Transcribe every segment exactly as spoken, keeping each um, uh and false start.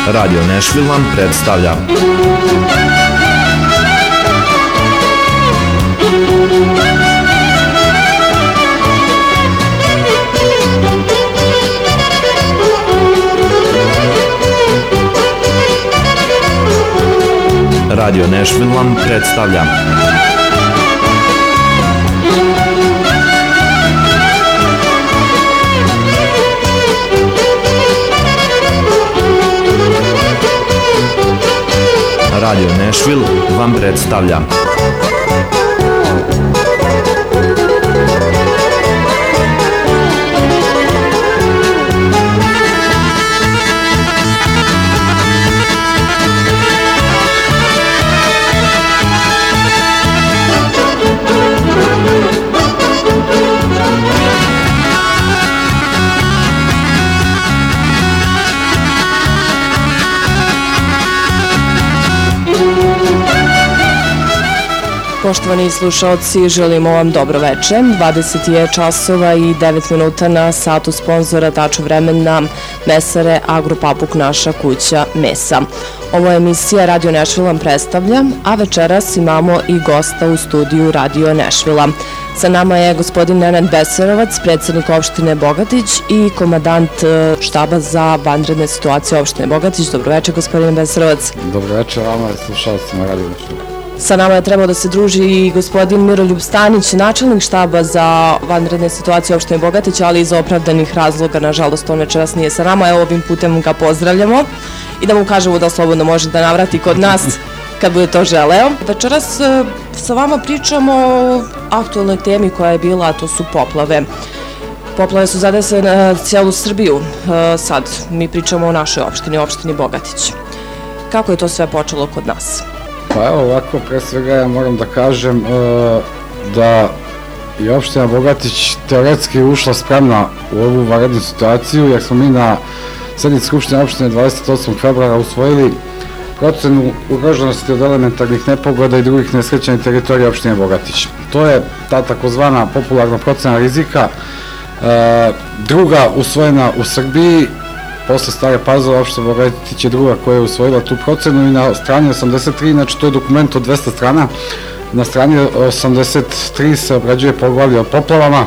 Radio Nashville vam predstavlja Radio Nashville vam predstavlja Radio Nashville vam predstavlja Poštovani slušalci, želimo vam dobro veče. dvadeset je časova i devet minuta na satu sponzora tačno vremena mesare Agropapuk naša kuća mesa. Ovo je emisija Radio Nashville vam predstavlja, a večeras imamo i gosta u studiju Radio Nashville. Sa nama je gospodin Nenad Beserovac, predsjednik opštine Bogatić i komandant štaba za vanredne situacije opštine Bogatić. Dobro večer, gospodine Beserovac. Dobro večer, vama i slušalcima Radio Nashville. Sa nama je trebao da se druži i gospodin Miroljub Stanić, načelnik štaba za vanredne situacije opštine Bogatić, ali iz opravdanih razloga, nažalost, on večeras nije sa nama. Evo, ovim putem ga pozdravljamo i da mu kažemo da slobodno može da navrati kod nas kad bude to želeo. Večeras sa vama pričamo o aktualnoj temi koja je bila, a to su poplave. Poplave su zadesile na cijelu Srbiju. Sad mi pričamo o našoj opštini, opštini Bogatić. Kako je to sve počelo kod nas? Pa evo ovako, pre svega ja moram da kažem da je opština Bogatić teoretski ušla spremna u ovu vanrednu situaciju, jer smo mi na sednici Skupštine opštine dvadeset osmog februara usvojili procenu ugroženosti od elementarnih nepogoda i drugih nesreća na teritoriji opštine Bogatić. To je ta takozvana popularna procena rizika, druga usvojena u Srbiji. Posle Stare Pazove opština Bogatić je druga koja je usvojila tu procenu i na strani osamdeset tri, znači to je dokument od dvesta strana, na strani osamdeset tri se obrađuje poglavlje o poplavama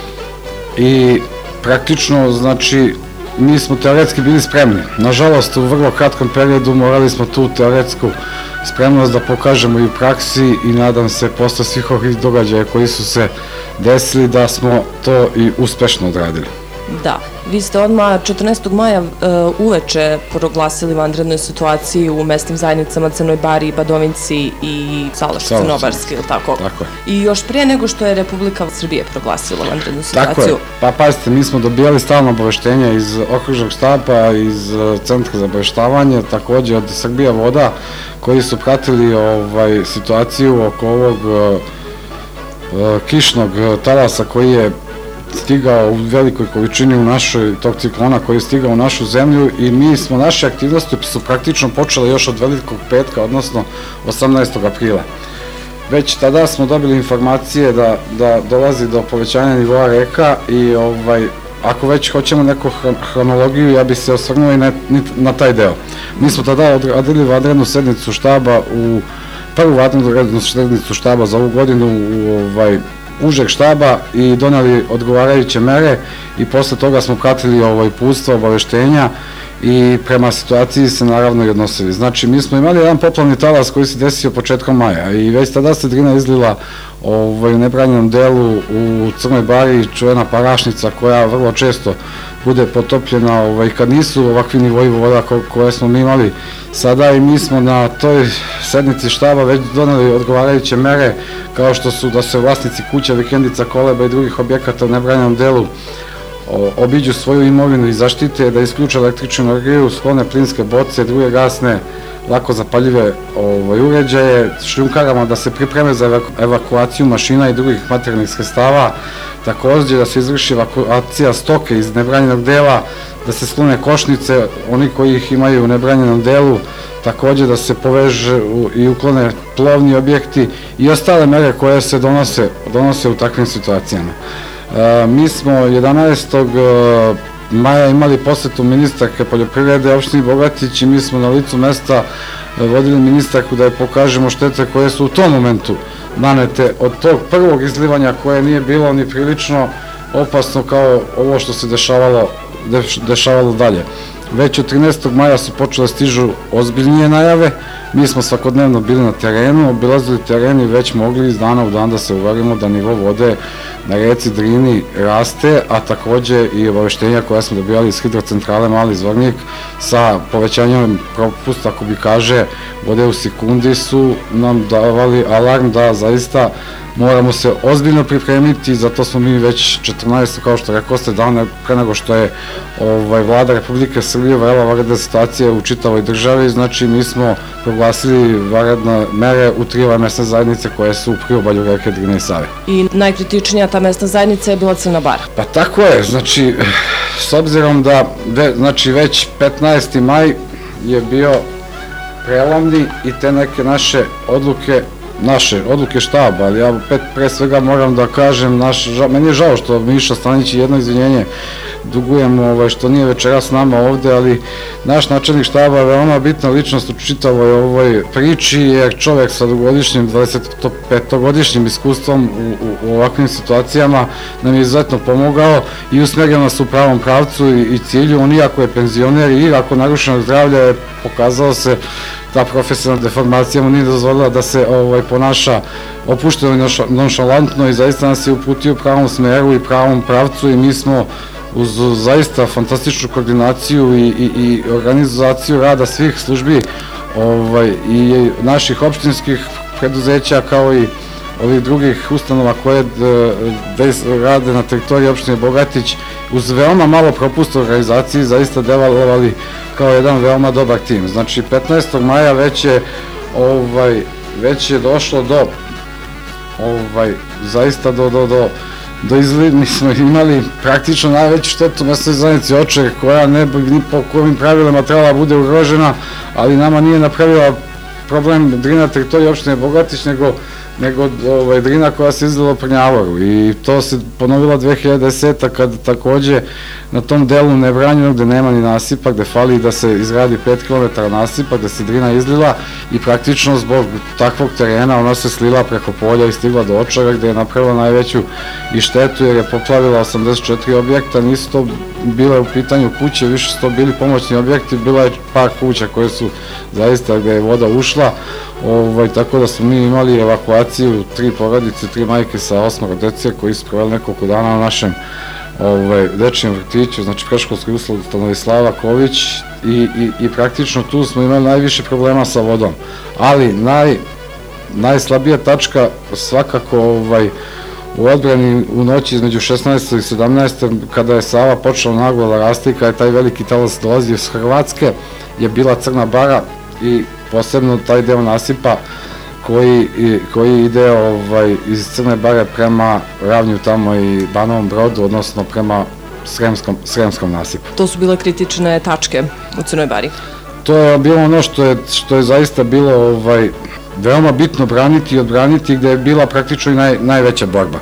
i praktično, znači, mi smo teoretski bili spremni. Nažalost, u vrlo kratkom periodu morali smo tu teoretsku spremnost da pokažemo i u praksi i nadam se posle svih ovih događaja koji su se desili da smo to i uspešno odradili. Da, vi ste odmah četrnaestog maja uveče proglasili vanrednoj situaciji u mesnim zajednicama Crnoj Bari, Badovinci i Salaš Crnobarski, ili tako? Tako je. I još prije nego što je Republika Srbije proglasila vanrednu situaciju. Tako je. Pa pazite, mi smo dobijali stalno obaveštenja iz okružnog štaba, iz Centra za obaveštavanje, takođe od Srbija voda, koji su pratili situaciju oko ovog kišnog talasa koji je stigao u velikoj količini u našoj, tog ciklona koji je stigao u našu zemlju i mi smo, naše aktivnosti su praktično počele još od velikog petka, odnosno osamnaestog aprila. Već tada smo dobili informacije da, da dolazi do povećanja nivoa reka i ovaj, ako već hoćemo neku hronologiju, ja bih se osvrnuo i na, na taj deo. Mi smo tada odradili vanrednu sednicu štaba, u prvu vanrednu sednicu štaba za ovu godinu u ovaj, užeg štaba i donali odgovarajuće mere i posle toga smo pratili ovo uputstva, obaveštenja i prema situaciji se naravno i odnosili. Znači, mi smo imali jedan poplavni talas koji se desio početkom maja i već tada se Drina izlila u nebranjenom delu u Crnoj Bari, čuvena Parašnica koja vrlo često bude potopljena kad nisu ovakvi nivoji voda koje smo mi imali sada i mi smo na toj sednici štaba već doneli odgovarajuće mere kao što su da se vlasnici kuća, vikendica, koleba i drugih objekata u nebranjenom delu obiđu svoju imovinu i zaštite, da isključe električnu energiju, sklone plinske boce, druge gasne, lako zapaljive uređaje, šljunkarama da se pripreme za evakuaciju mašina i drugih materijalnih sredstava, takođe da se izvrši evakuacija stoke iz nebranjenog dela, da se sklone košnice, oni koji ih imaju u nebranjenom delu, takođe da se poveže i uklone plovni objekti i ostale mere koje se donose, donose u takvim situacijama. Mi smo jedanaestog maja imali posjetu ministarke poljoprivrede opštini Bogatić i mi smo na licu mesta vodili ministarku da je pokažemo štete koje su u tom momentu nanete od tog prvog izlivanja koje nije bilo ni prilično opasno kao ovo što se dešavalo, dešavalo dalje. Već od trinaestog maja su počele stižu ozbiljnije najave, mi smo svakodnevno bili na terenu, obilazili teren i već mogli iz dana u dan da se uverimo da nivo vode na reci Drini raste, a takođe i obaveštenja koja smo dobijali iz hidrocentrale Mali Zvornik sa povećanjem propusta kubikaže vode u sekundi su nam davali alarm da zaista moramo se ozbiljno pripremiti, zato smo mi već četrnaestog kao što rekao ste, dan pre nego što je ovaj, vlada Republike Srbije uvela vanredne situacije u čitavoj državi, znači mi smo proglasili vanredne mere u tri ove mesne zajednice koje su u priobalju reke Drine i Save. I najkritičnija ta mesna zajednica je bila Crna Bara. Pa tako je, znači, s obzirom da ve, znači, već petnaesti maj je bio prelomni i te neke naše odluke naše odluke štaba, ali ja opet pre svega moram da kažem, naš, ža, meni je žao što Miša Stanić jedno izvinjenje dugujem ovaj, što nije večeras s nama ovde, ali naš načelnik štaba je veoma bitna ličnost u čitavoj ovoj priči, jer čovek sa dugogodišnjim, dvadesetpetogodišnjim iskustvom u, u, u ovakvim situacijama nam je izuzetno pomogao i usmerio nas u pravom pravcu i, i cilju. On iako je penzioner i iako narušenog zdravlja je pokazao se ta profesionalna deformacija mu nije dozvolila da se ovaj, ponaša opušteno i nonšalantno i zaista nas je uputio u pravom smeru i pravom pravcu i mi smo uz zaista fantastičnu koordinaciju i, i, i organizaciju rada svih službi ovaj, i naših opštinskih preduzeća kao i ovih drugih ustanova koje rade na teritoriji opštine Bogatić uz veoma malo propusta u organizaciji zaista delovali kao jedan veoma dobar tim. Znači petnaestog maja već je, ovaj, već je došlo do ovaj, zaista do, do, do, do izli, mi smo imali praktično najveću štetu mesnoj zajednici Očer koja ne bi ni po kojim pravilima trebala bude ugrožena, ali nama nije napravila problem Drina teritorije opštine Bogatić, nego nego ovaj, Drina koja se izlila u Prnjavoru i to se ponovila dve hiljade desete. kad takođe na tom delu nebranjenog gde nema ni nasipa, gde fali da se izgradi pet kilometara nasipa, gde se Drina izlila i praktično zbog takvog terena ona se slila preko polja i stigla do Očara gde je napravila najveću i štetu jer je poplavila osamdeset četiri objekta, nisu to bile u pitanju kuće, više su to bili pomoćni objekti, bila je par kuća koje su zaista gde je voda ušla. Ovaj, tako da smo mi imali evakuaciju tri porodice, tri majke sa osmoro dece koji su proveli nekoliko dana na našem ovaj, dečijem vrtiću, znači predškolskoj ustanovi Slava Ković i, i, i praktično tu smo imali najviše problema sa vodom, ali naj, najslabija tačka svakako ovaj, u odbrani u noći između šesnaestog i sedamnaestog kada je Sava počela naglo da raste i kada je taj veliki talas dolazio iz Hrvatske je bila Crna Bara i posebno taj deo nasipa koji, koji ide ovaj, iz Crne Bare prema Ravnju tamo i Banovom Brodu, odnosno prema Sremskom, Sremskom nasipu. To su bile kritične tačke u Crnoj Bari? To je bilo ono što je, što je zaista bilo ovaj, veoma bitno braniti i odbraniti gde je bila praktično i naj, najveća borba.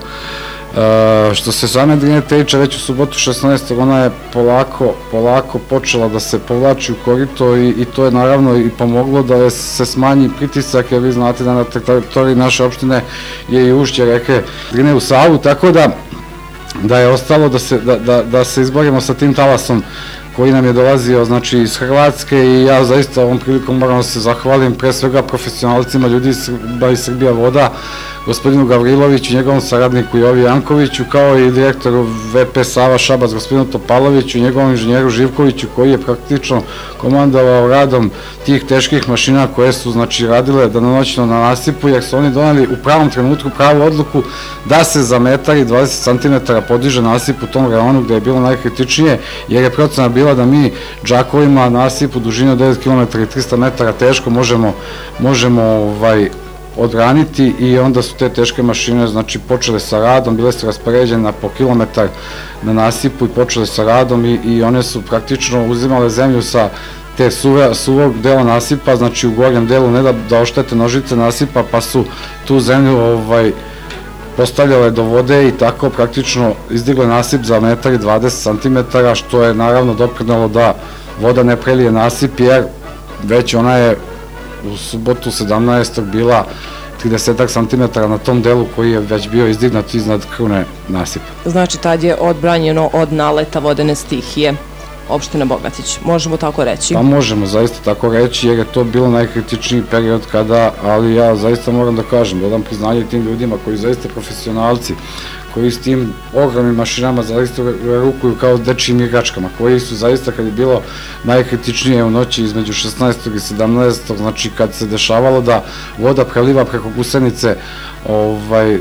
E, što se same Drine tiče, već u subotu šesnaestog ona je polako, polako počela da se povlači u korito i, i to je naravno i pomoglo da je, se smanji pritisak, jer vi znate da na teritoriji naše opštine je i ušće reke Drine u Savu, tako da da je ostalo da se, da, da, da se izborimo sa tim talasom koji nam je dolazio znači, iz Hrvatske i ja zaista ovom prilikom moram da se zahvalim pre svega profesionalcima ljudi iz Srbija voda, gospodinu Gavriloviću, njegovom saradniku Jovi Jankoviću, kao i direktoru V P Sava Šabac, gospodinu Topaloviću, njegovom inženjeru Živkoviću, koji je praktično komandovao radom tih teških mašina koje su znači radile danonoćno na nasipu, jer su oni doneli u pravom trenutku pravu odluku da se za metar i dvadeset centimetara podiže nasip u tom reonu gde je bilo najkritičnije, jer je procena bila da mi džakovima nasip u dužini od devet kilometara i trista metara teško možemo, možemo ovaj, odbraniti i onda su te teške mašine znači počele sa radom, bile su raspoređene po kilometar na nasipu i počele sa radom i, i one su praktično uzimale zemlju sa te suve, suvog dela nasipa, znači u gornjem delu ne da, da oštete nožice nasipa, pa su tu zemlju ovaj, postavljale do vode i tako praktično izdigle nasip za metar i dvadeset centimetara, što je naravno doprinelo da voda ne prelije nasip, jer već ona je u subotu sedamnaestog bila trideset centimetara na tom delu koji je već bio izdignat iznad krune nasipa. Znači, tad je odbranjeno od naleta vodene stihije opština Bogatić, možemo tako reći? Pa možemo zaista tako reći, jer je to bilo najkritičniji period kada, ali ja zaista moram da kažem, da dam priznanje tim ljudima koji zaista profesionalci, koji s tim ogromnim mašinama zaista rukuju kao dečijim igračkama, koji su zaista, kad je bilo najkritičnije u noći između šesnaestog i sedamnaestog, znači kad se dešavalo da voda preliva preko gusenice ovaj, e,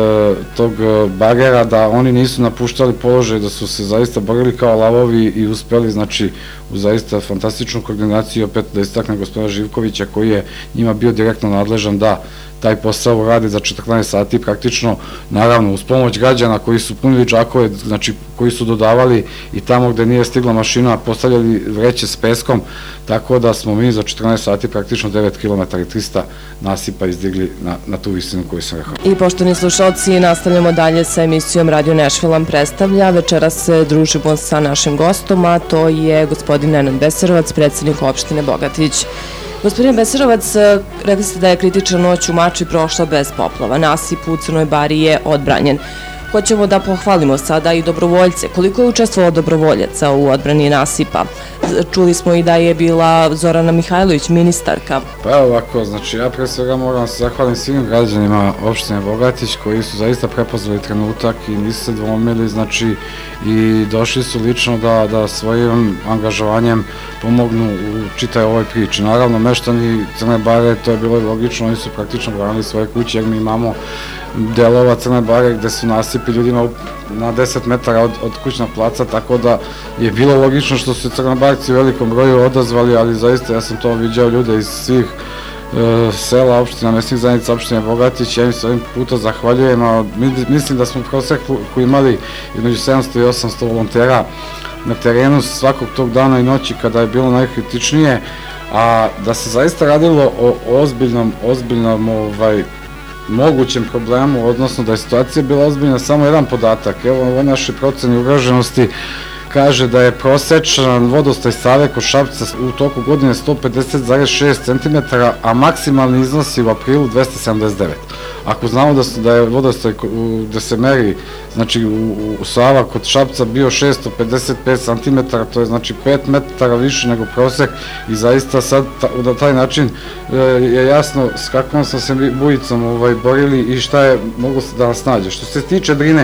tog barjera, da oni nisu napuštali položaj, da su se zaista borili kao lavovi i uspeli, znači, u zaista fantastičnu koordinaciju, opet da istakne gospodina Živkovića, koji je njima bio direktno nadležan da taj posao radi za četrnaest sati praktično, naravno uz pomoć građana koji su punili džakove, znači koji su dodavali i tamo gde nije stigla mašina postavljali vreće s peskom, tako da smo mi za četrnaest sati praktično devet kilometara i trista nasipa izdigli na, na tu visinu koju sam rekao. I poštovani slušalci, nastavljamo dalje sa emisijom Radio Nešvil vam predstavlja. Večeras se družimo sa našim gostom, a to je gospodin Nenad Beserovac, predsednik opštine Bogatić. Gospodine Beserovac, rekli ste da je kritična noć u Mačvi prošla bez poplava. Nasip u Crnoj Bari je odbranjen. Hoćemo da pohvalimo sada i dobrovoljce. Koliko je učestvovalo dobrovoljaca u odbrani nasipa? Čuli smo i da je bila Zorana Mihajlović, ministarka. Pa evo ovako, znači ja pre svega moram se zahvalim svim građanima opštine Bogatić koji su zaista prepoznali trenutak i nisu se dvomili, znači i došli su lično da, da svojim angažovanjem pomognu u čitaj ovoj priči. Naravno, meštani Crne Bare, to je bilo i logično, oni su praktično branili svoje kuće, jer mi imamo delova Crne Bare gde su nasipi ljudima na deset metara od, od kućnog placa, tako da je bilo logično što su Crnobarci u velikom broju odazvali, ali zaista ja sam to viđao ljude iz svih e, sela, opština, mesnih zajednica opštine Bogatić, ja im se ovim puta zahvaljujem, a mislim da smo u proseku imali između sedamsto i osamsto volontera na terenu svakog tog dana i noći kada je bilo najkritičnije, a da se zaista radilo o ozbiljnom, ozbiljnom ovaj, mogućem problemu, odnosno da je situacija bila ozbiljna, samo jedan podatak. Evo, ovo naše procene ugroženosti kaže da je prosečan vodostaj Save kod Šapca u toku godine sto pedeset zarez šest centimetara, a maksimalni iznosi u aprilu dvesta sedamdeset devet. Ako znamo da, da je vodostaj da se meri, znači u, u Sava kod Šapca bio šesto pedeset pet centimetara, to je znači pet metara više nego prosek i zaista sad ta, na taj način e, je jasno s kakvom smo se bujicom ovaj, borili i šta je moglo da nas nađe. Što se tiče Drine,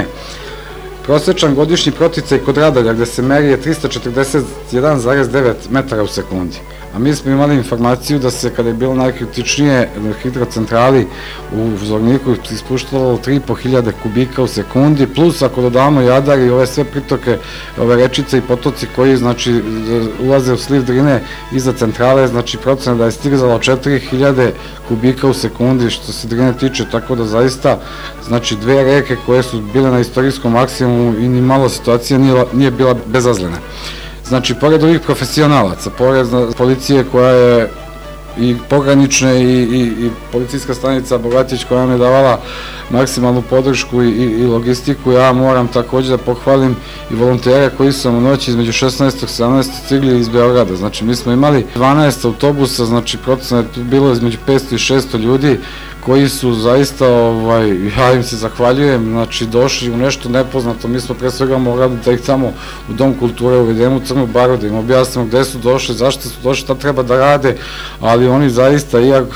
prosečan godišnji proticaj kod Radarja gde se meri je trista četrdeset jedan zarez devet metara u sekundi. A mi smo imali informaciju da se kada je bilo najkritičnije na hidrocentrali u Zorniku ispuštalo tri i po hiljade kubika u sekundi, plus ako dodamo Jadar i ove sve pritoke, ove rečice i potoci koji znači ulaze u sliv Drine iza centrale, znači procena da je stigzalo četiri hiljade kubika u sekundi što se Drine tiče, tako da zaista znači dve reke koje su bile na istorijskom maksimumu i ni malo situacija nije, nije bila bezazlena. Znači, pored ovih profesionalaca, pored policije koja je i pogranične i, i, i policijska stanica Bogatić koja nam je davala maksimalnu podršku i, i logistiku, ja moram takođe da pohvalim i volontere koji su u noći između šesnaestog i sedamnaestog stigli iz Beograda. Znači, mi smo imali dvanaest autobusa, znači procena je tu bilo između petsto i šesto ljudi koji su zaista, ovaj, ja im se zahvaljujem, znači došli u nešto nepoznato, mi smo pre svega morali da ih tamo u Dom kulture uvedemo u Crnu Baru, da im objasnimo gde su došli, zašto su došli, šta treba da rade, ali oni zaista, iako,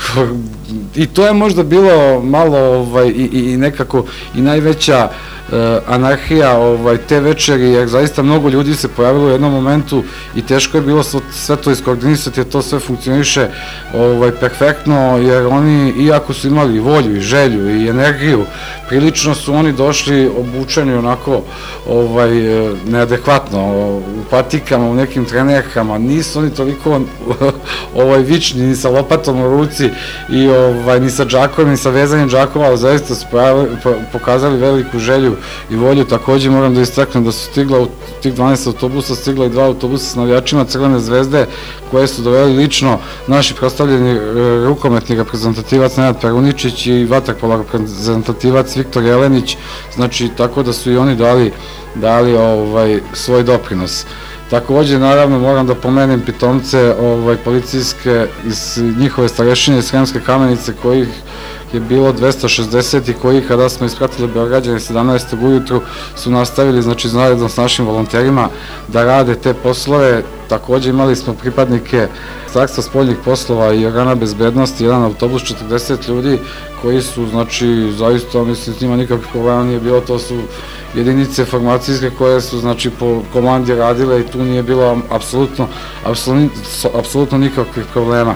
i to je možda bilo malo ovaj, i, i nekako i najveća anarhija ovaj, te večeri, jer zaista mnogo ljudi se pojavilo u jednom momentu i teško je bilo sve to iskoordinisati, jer to sve funkcioniše ovaj, perfektno, jer oni, iako su imali volju i želju i energiju, prilično su oni došli obučeni onako ovaj, neadekvatno, u patikama, u nekim trenerkama, nisu oni toliko ovaj, vični, ni sa lopatom u ruci, i ovaj, ni sa džakom, ni sa vezanjem džakova, ali zaista su pokazali veliku želju i volju. Takođe moram da istaknem da su stigla u tih dvanaest autobusa, stigla i dva autobusa s navijačima Crvene zvezde koje su doveli lično naši proslavljeni rukometni reprezentativac Nenad Perunić Bruničić i vaterpolo reprezentativac Viktor Jelenić, znači tako da su i oni dali, dali ovaj, svoj doprinos. Takođe, naravno, moram da pomenem pitomce ovaj, policijske iz njihove starešine iz Sremske Kamenice, kojih je bilo dvesta šezdeset i koji, kada smo ispratili Beograđane sedamnaestog ujutru, su nastavili, znači, zajedno s našim volonterima da rade te poslove. Takođe, imali smo pripadnike Ministarstva spoljnih poslova i organa bezbednosti, jedan autobus, četrdeset ljudi koji su, znači, zaista, mislim, s njima nikakvih problema nije bilo, to su jedinice formacijske koje su, znači, po komandi radile i tu nije bilo apsolutno, apsolutno nikakvih problema.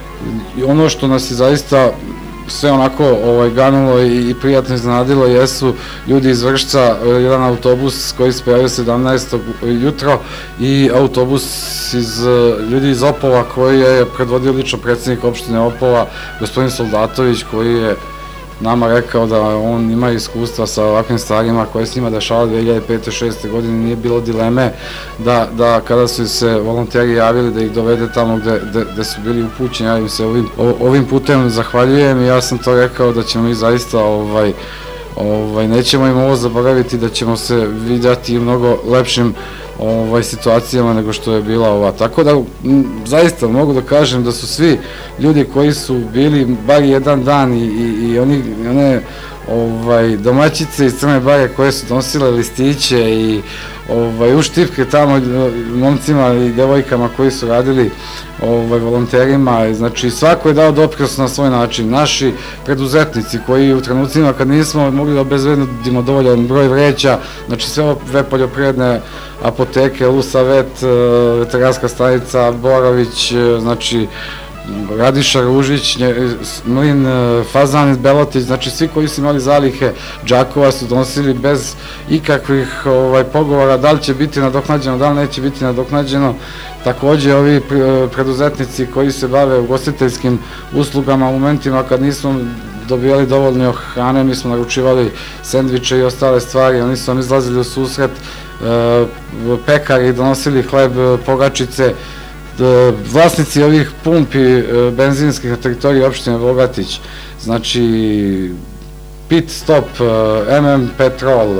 I ono što nas je zaista sve onako ovaj, ganulo i, i prijatno iznenadilo jesu ljudi iz Vršca, jedan autobus koji se pojavio sedamnaestog jutro i autobus iz ljudi iz Opova koji je predvodio lično predsjednik opštine Opova, gospodin Soldatović, koji je nama rekao da on ima iskustva sa ovakvim stvarima koje se njima dešava dve hiljade pete do šeste godine, nije bilo dileme da, da kada su se volonteri javili da ih dovede tamo gde, gde, gde su bili upućeni. Ja im se ovim, ovim putem zahvaljujem i ja sam to rekao da ćemo mi zaista ovaj, ovaj, nećemo im ovo zaboraviti, da ćemo se vidjeti u mnogo lepšim ovaj, situacijama nego što je bila ova. Tako da, m, zaista mogu da kažem da su svi ljudi koji su bili bar jedan dan i, i, i oni, one ovaj, domaćice iz Crne Bare koje su nosile listiće i ovaj, uštipke tamo momcima i devojkama koji su radili ovaj, volonterima, znači svako je dao doprinos na svoj način. Naši preduzetnici koji u trenucima kad nismo mogli da obezbedimo dovoljan broj vreća, znači sve ove poljoprivredne apoteke, Lusavet, veterinarska stanica, Borović, znači Radiša Ružić, Mlin Fazan iz Belotić, znači svi koji su imali zalihe džakova su donosili bez ikakvih ovaj, pogovora da li će biti nadoknađeno, da li neće biti nadoknađeno. Takođe, ovi preduzetnici koji se bave ugostiteljskim uslugama u momentima kad nismo dobijali dovoljno hrane, mi smo naručivali sendviče i ostale stvari, oni su vam izlazili u susret, pekari donosili hleb, pogačice, vlasnici ovih pumpi benzinskih na teritoriji opštine Bogatić, znači Pit Stop, M M Petrol,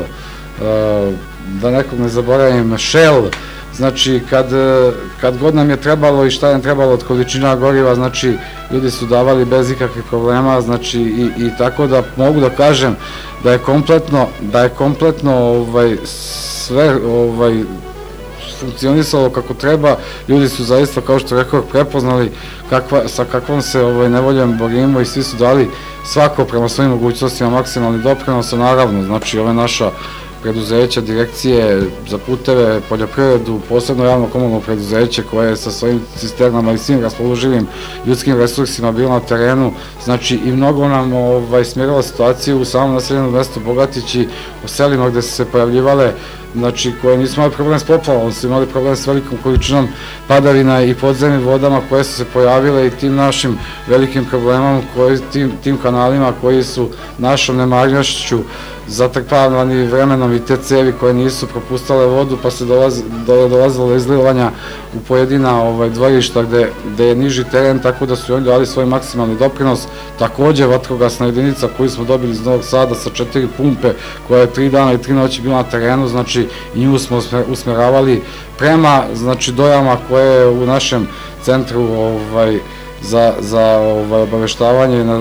da nekog ne zaboravim, Shell, znači kad, kad god nam je trebalo i šta je trebalo od količina goriva, znači ljudi su davali bez ikakvih problema, znači i, i tako da mogu da kažem da je kompletno, da je kompletno ovaj, sve ovaj, funkcionisalo kako treba, ljudi su zaista, kao što rekao, prepoznali kakva, sa kakvom se ovaj, nevoljom borimo i svi su dali svako prema svojim mogućnostima maksimalni doprinos, naravno, znači ove naša preduzeća, direkcije za puteve, poljoprivredu, posebno javno komunalno preduzeće koje je sa svojim cisternama i svim raspoloživim ljudskim resursima bilo na terenu, znači i mnogo nam ovaj, smjerila situaciju u samom naseljenom mestu Bogatić i u selima gde su se pojavljivale, znači koje nisu imali problem s poplavom, su imali problem s velikom količinom padavina i podzemnim vodama koje su se pojavile i tim našim velikim problemom, koji, tim, tim kanalima koji su našom nemarnošću zatrpavani vremenom i te cevi koje nisu propustale vodu, pa se dolaz, do, dolazilo do izlivanja u pojedina ovaj, dvorišta gde, gde je niži teren, tako da su oni dali svoj maksimalni doprinos. Takođe, vatrogasna jedinica koju smo dobili iz Novog Sada sa četiri pumpe, koja je tri dana i tri noći bila na terenu, znači i nju smo usmeravali prema, znači, dojama koje je u našem centru ovaj, za, za ovaj, obaveštavanje na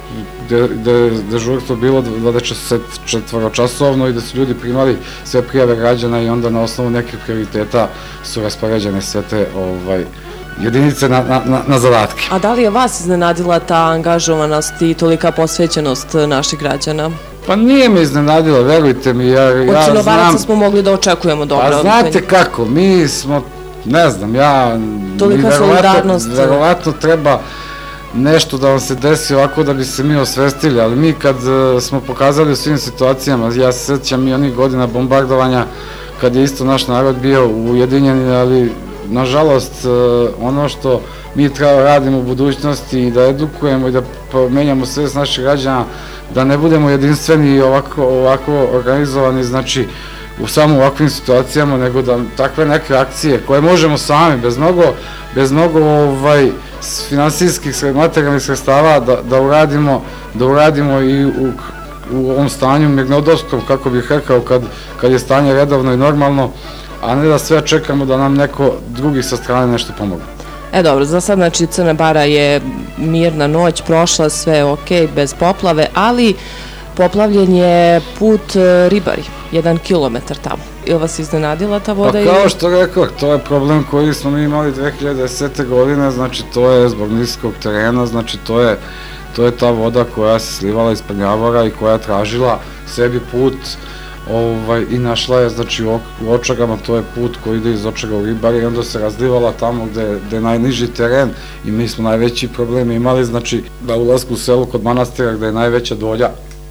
gde je dežurstvo bilo dvadeset četiri časovno i da su ljudi primali sve prijave građana i onda na osnovu nekih prioriteta su raspoređene sve te ovaj, jedinice na, na, na zadatke. A da li je vas iznenadila ta angažovanost i tolika posvećenost naših građana? Pa nije me iznenadila, verujte mi, jer ja znam... Od Crnobaraca smo mogli da očekujemo dobro. Pa znate kako, mi smo, ne znam, ja... Tolika solidarnost. Verovatno treba nešto da vam se desi ovako da bi se mi osvestili, ali mi kad uh, smo pokazali u svim situacijama, ja se sjećam i onih godina bombardovanja kad je isto naš narod bio ujedinjen, ali nažalost uh, ono što mi treba radimo u budućnosti i da edukujemo i da menjamo svest naših građana, da ne budemo jedinstveni i ovako, ovako organizovani, znači u samo ovakvim situacijama, nego da takve neke akcije koje možemo sami, bez mnogo, bez mnogo ovaj, finansijskih, materijalnih sredstava da, da uradimo, da uradimo i u, u ovom stanju mirnodopskom, kako bih rekao, kad, kad je stanje redovno i normalno, a ne da sve čekamo da nam neko drugi sa strane nešto pomogne. E dobro, za sad znači Crna Bara je mirna noć, prošla, sve je okej, bez poplave, ali poplavljen je put Ribari, jedan kilometar tamo. Ili vas iznenadila ta voda? Pa kao što rekao, to je problem koji smo mi imali dve hiljade desete. godine, znači to je zbog niskog terena, znači to je, to je ta voda koja se slivala iz Prnjavora i koja tražila sebi put ovaj, i našla je, znači u Očagama, to je put koji ide iz Očaga u Ribari i onda se razlivala tamo gde, gde je najniži teren i mi smo najveći problem imali, znači na ulasku u selu kod manastira gde je najveća dolja.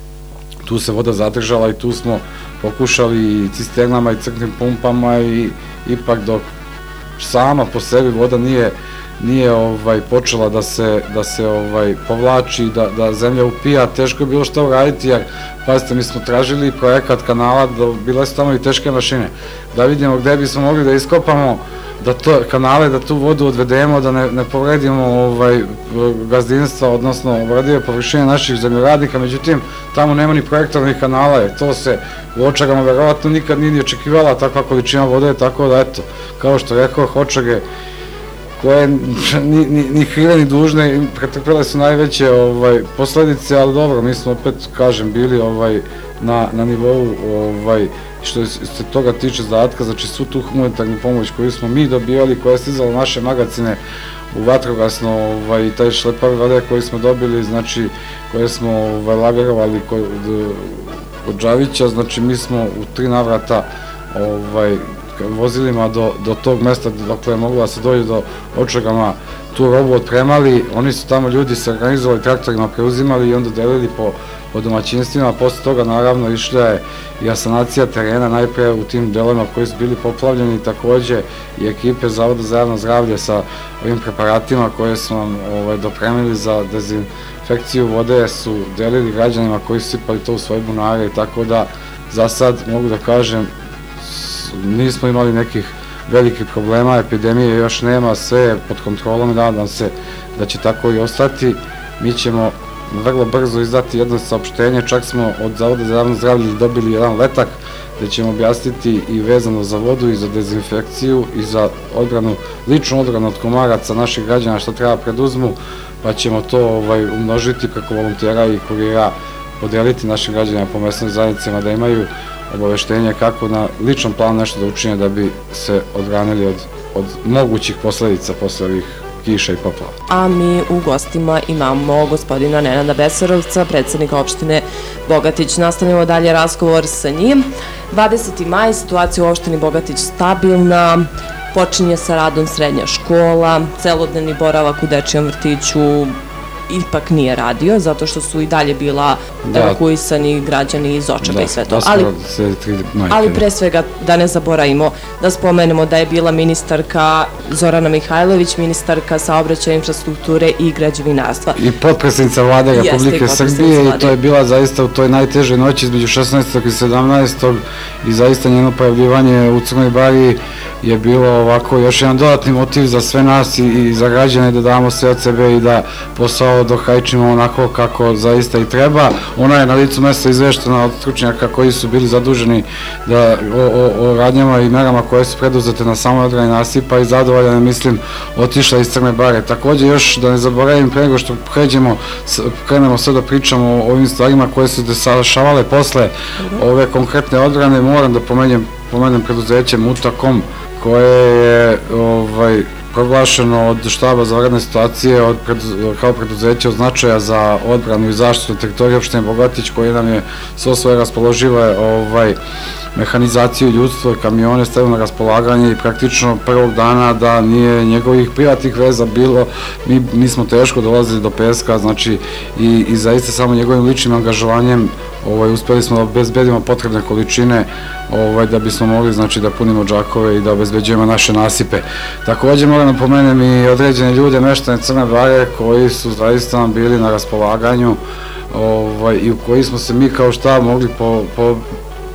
Tu se voda zadržala i tu smo pokušali i cisternama i crknim pumpama i ipak dok sama po sebi voda nije, nije ovaj, počela da se, da se ovaj, povlači, da, da zemlja upija, teško je bilo što uraditi, jer pazite, mi smo tražili projekat kanala, da bile su tamo i teške mašine, da vidimo gde bismo mogli da iskopamo da to, kanale, da tu vodu odvedemo, da ne, ne povredimo ovaj, gazdinstva, odnosno obradive površine naših zemljoradnika, međutim, tamo nema ni projektornih kanala, jer to se u Očagama verovatno nikad nije ni očekivala takva količina vode, tako da, eto, kao što rekao, Očage, koje ni, ni, ni krive ni dužne, pretrpele su najveće ovaj, posledice, ali dobro, mi smo opet, kažem, bili ovaj, na, na nivou ovaj, što se toga tiče zadatka, znači svu tu humanitarnu pomoć koju smo mi dobijali, koja je stizala u naše magacine u vatrogasno, ovaj, taj šlepar vode koji smo dobili, znači koje smo ovaj, lagerovali kod, od Džavića, znači mi smo u tri navrata ovaj, vozilima do, do tog mesta dokle je moglo da se dođe do Očagama tu robu otpremali, oni su tamo ljudi se organizovali, traktorima preuzimali i onda delili po, po domaćinstvima, posle toga naravno išla je i asanacija terena najpre u tim delovima koji su bili poplavljeni, takođe i ekipe Zavoda za javno zdravlje sa ovim preparatima koje su nam ovaj, dopremili za dezinfekciju vode su delili građanima koji su sipali to u svoje bunare, tako da za sad mogu da kažem nismo imali nekih velikih problema, epidemije još nema, sve je pod kontrolom i nadam se da će tako i ostati. Mi ćemo vrlo brzo izdati jedno saopštenje, čak smo od Zavoda za javno zdravlje dobili jedan letak gde ćemo objasniti i vezano za vodu i za dezinfekciju i za odbranu, ličnu odbranu od komaraca naših građana što treba preduzmu, pa ćemo to ovaj, umnožiti preko volontera i kurira podeliti našim građanima po mesnim zajednicama da imaju obaveštenje kako na ličnom planu nešto da učine da bi se odbranili od, od mogućih posledica posle ovih kiša i poplava. A mi u gostima imamo gospodina Nenada Besarovca, predsednika opštine Bogatić. Nastavljamo dalje razgovor sa njim. dvadeseti maj, situacija u opštini Bogatić stabilna, počinje sa radom srednja škola, celodnevni boravak u dečijem vrtiću ipak nije radio, zato što su i dalje bila da, evakuisani građani iz Očaga da, i sve to. Ali, ali pre svega da ne zaboravimo da spomenemo da je bila ministarka Zorana Mihajlović, ministarka saobraćaja, infrastrukture i građevinarstva. I potpredsednica Vlade Republike Srbije i to je bila zaista u toj najtežoj noći između šesnaestog i sedamnaestog i zaista njeno pojavljivanje u Crnoj Bari je bilo ovako još jedan dodatni motiv za sve nas i, i za građane da damo sve od sebe i da posao dohajčimo onako kako zaista i treba. Ona je na licu mesta izveštena od stručnjaka koji su bili zaduženi da, o, o, o radnjama i merama koje su preduzete na samoj odbrani nasipa i zadovoljena, mislim, otišla iz Crne Bare. Takođe još da ne zaboravim, pre nego što pređemo, krenemo sve da pričamo o ovim stvarima koje su dešavale posle ove konkretne odbrane, moram da pomenem, pomenem preduzeće Mutakom koje je ovaj, proglašeno od štaba za vanredne situacije od predu, kao preduzeće od značaja za odbranu i zaštitu teritorije opštine Bogatić, koji nam je svo svoje raspoložive ovaj, mehanizaciju, ljudstvo i kamione stavio na raspolaganje i praktično prvog dana da nije njegovih privatnih veza bilo, mi nismo teško dolazili do peska, znači i, i zaista samo njegovim ličnim angažovanjem ovaj, uspeli smo da obezbedimo potrebne količine ovaj, da bismo mogli znači, da punimo džakove i da obezbeđujemo naše nasipe. Takođe moram da pomenem i određene ljude, meštane Crne Bare koji su zaista nam bili na raspolaganju ovaj, i u koji smo se mi kao štab mogli po, po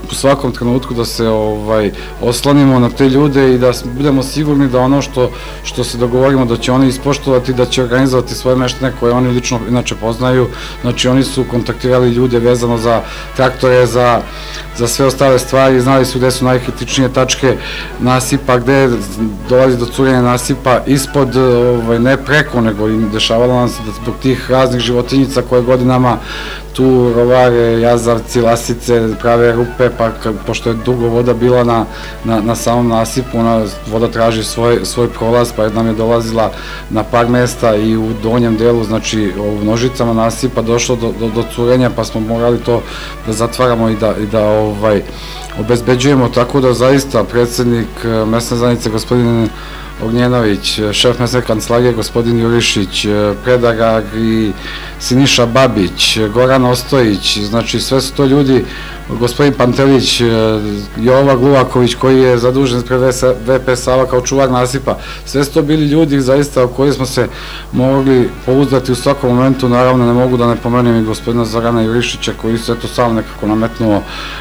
u svakom trenutku da se ovaj, oslonimo na te ljude i da budemo sigurni da ono što, što se dogovorimo da će oni ispoštovati, da će organizovati svoje meštane koje oni lično inače poznaju. Znači oni su kontaktirali ljude vezano za traktore, za, za sve ostale stvari, znali su gde su najkritičnije tačke nasipa, gde dolazi do curenja nasipa ispod, ovaj, ne preko, nego i dešavalo nam se da zbog tih raznih životinjica koje godinama tu rovare, jazavci, lasice, prave rupe, pa pošto je dugo voda bila na, na, na samom nasipu, ona voda traži svoj, svoj prolaz, pa nam je dolazila na par mesta i u donjem delu, znači u nožicama nasipa došlo do, do, do curenja, pa smo morali to da zatvaramo i da, i da ovaj, obezbeđujemo, tako da zaista predsednik mesne zajednice gospodin Ognjenović, šef mesne kancelarije gospodin Jurišić, Predrag i Siniša Babić, Goran Ostojić, znači sve su to ljudi, gospodin Pantelić, Jova Gluvaković koji je zadužen pred ve pe Sava kao čuvar nasipa, sve su to bili ljudi zaista o koji smo se mogli pouzdati u svakom momentu. Naravno ne mogu da ne pomenem i gospodina Zorana Jurišića koji se eto sam nekako nametnuo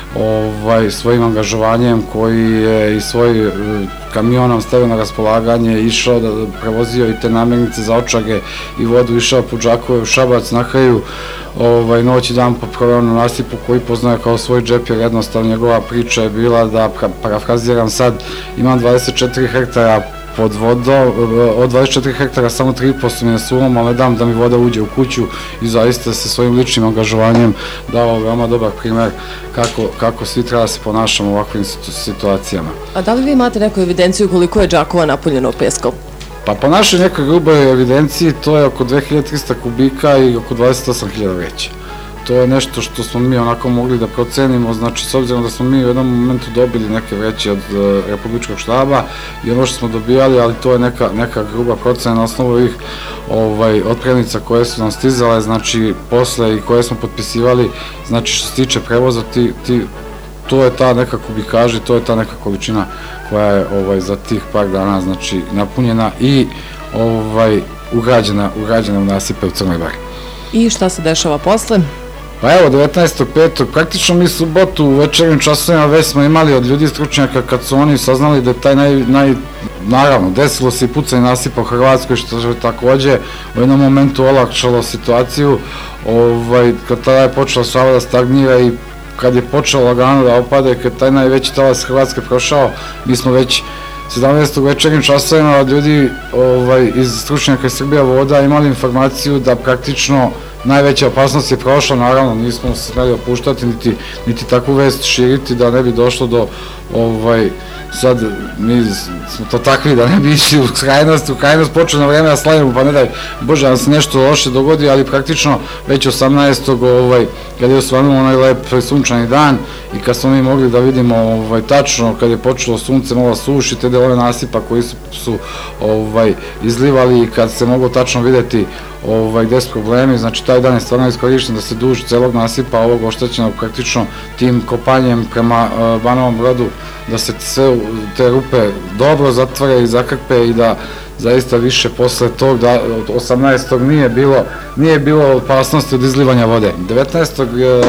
ovaj, svojim angažovanjem, koji je i svoj kamion nam stavio na raspolaganje, išao da prevozio i te namirnice za očage i vodu, išao po Đakove u Šabac, na kraju ovaj, noć i dan po proveo na nasipu koji poznaje kao svoj džep, jer jednostavno njegova priča je bila da, parafraziram sad, imam dvadeset četiri hektara pod vodom, od dvadeset četiri hektara samo tri i po su mi na suvom, ali dam da mi voda uđe u kuću i zaista se svojim ličnim angažovanjem dao veoma dobar primer kako, kako svi treba da se ponašamo u ovakvim situacijama. A da li vi imate neku evidenciju koliko je Đakova napunjeno peskom? Pa po našoj nekoj gruboj evidenciji to je oko dve hiljade trista kubika i oko dvadeset osam hiljada vreća. To je nešto što smo mi onako mogli da procenimo, znači s obzirom da smo mi u jednom momentu dobili neke vreće od uh, Republičkog štaba i ono što smo dobijali, ali to je neka, neka gruba procena na osnovu ovih ovaj, otpremnica koje su nam stizale, znači posle i koje smo potpisivali, znači što se tiče prevoza, ti, ti, to je ta neka kubikaža, to je ta neka količina koja je ovaj, za tih par dana znači napunjena i ovaj, ugrađena, ugrađena u nasipe u Crnoj Bari. I šta se dešava posle? Pa evo, devetnaestog petog praktično mi subotu u večernjim časovima već smo imali od ljudi stručnjaka kad su oni saznali da je taj naj, naj naravno, desilo se i pucanje nasipa u Hrvatskoj, što je takođe u jednom momentu olakšalo situaciju, ovaj, kad tada je počela Sava da stagnira i kad je počelo lagano da opade, kad taj najveći talas Hrvatske prošao, mi smo već sedamnaestog večernjim časovima od ljudi ovaj, iz stručnjaka Srbija voda imali informaciju da praktično najveća opasnost je prošla, naravno nismo se smeli opuštati niti, niti takvu vest širiti da ne bi došlo do ovaj, sad mi smo to takvi da ne bi išli u krajnost, u krajnost počeo na vreme da slavimo, pa ne daj Bože da se nešto loše dogodi, ali praktično već osamnaestog ovaj, kad je osvanuo onaj lep sunčani dan i kad smo mi mogli da vidimo ovaj, tačno kad je počelo sunce malo suši, te delove nasipa koji su, su ovaj, izlivali i kad se moglo tačno videti ovaj, gde su problemi, znači taj dan je stvarno iskorišten da se duž celog nasipa ovog oštećenog praktično tim kopanjem prema uh, Banovom Brodu, da se sve te rupe dobro zatvore i zakrpe i da zaista više posle tog da od osamnaestog nije bilo nije bilo opasnosti od izlivanja vode. devetnaestog